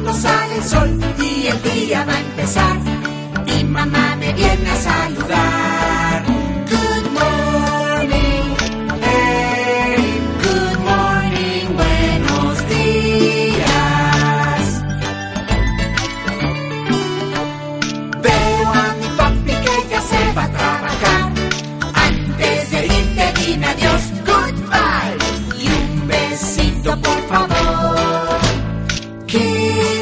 mismo sale el sol y el día va a empezar. Mi mamá me viene a saludar. Good morning, hey, good morning, buenos días. Veo a mi papi que ya se va a trabajar. Antes de irte dime adiós, goodbye, y un besito por favor.